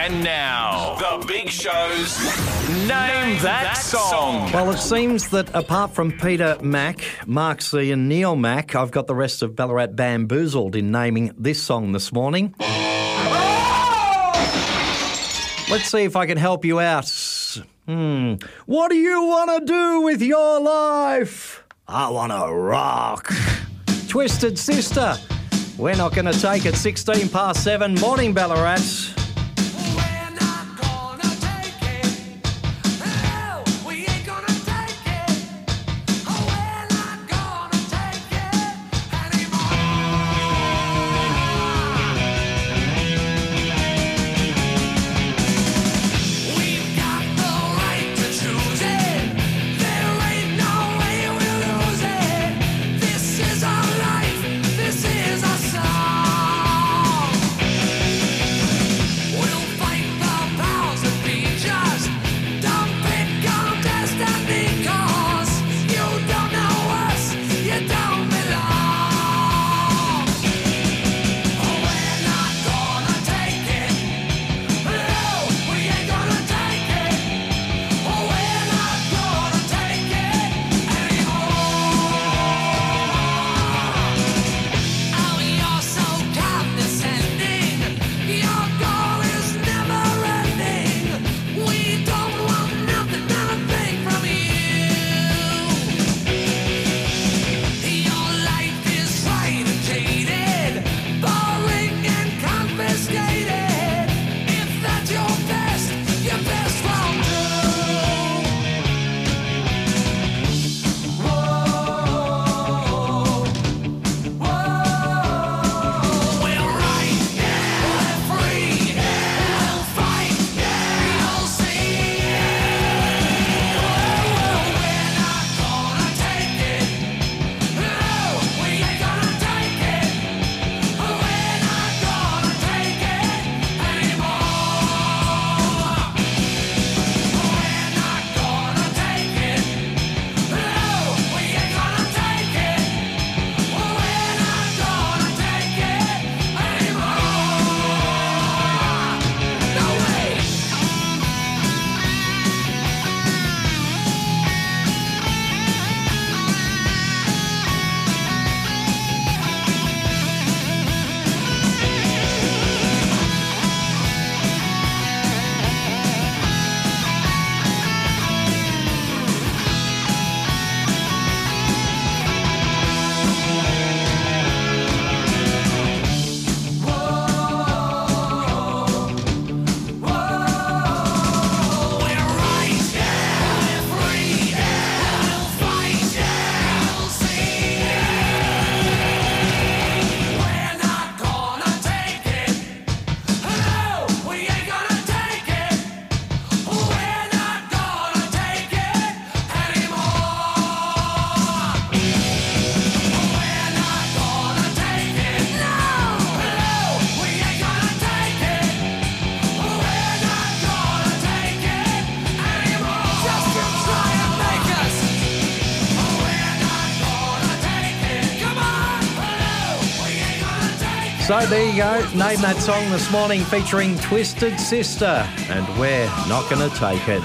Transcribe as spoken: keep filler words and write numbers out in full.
And now, the Big Show's Name, Name That, that song. Well, it seems that apart from Peter Mack, Mark C and Neil Mack, I've got the rest of Ballarat bamboozled in naming this song this morning. Let's see if I can help you out. Hmm. What do you want to do with your life? I want to rock. Twisted Sister. We're not going to take it. sixteen past seven. Morning, Ballarat. So there you go. Name that song this morning featuring Twisted Sister. And we're not going to take it.